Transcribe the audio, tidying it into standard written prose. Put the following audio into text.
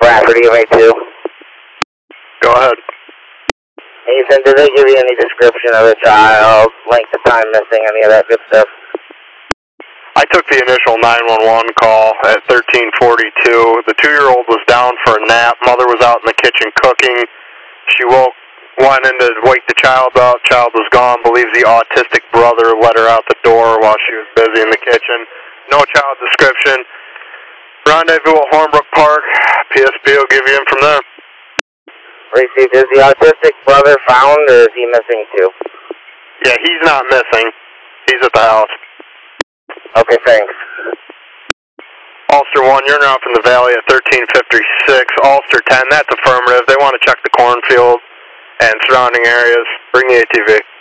Bradford, EMA2. Go ahead. Ethan, did they give you any description of the child, length of time missing, any of that good stuff? I took the initial 911 call at 13:42. The 2-year-old was down for a nap. Mother was out in the kitchen cooking. She went in to wake the child up. Child was gone. Believes the autistic brother let her out the door while she was busy in the kitchen. No child description. Rendezvous at Hornbrook Park. PSP will give you in from there. Received. Is the autistic brother found, or is he missing too? Yeah, he's not missing. He's at the house. Okay, thanks. Ulster 1, you're now up in the valley at 13:56. Ulster 10, that's affirmative. They want to check the cornfield and surrounding areas. Bring the ATV.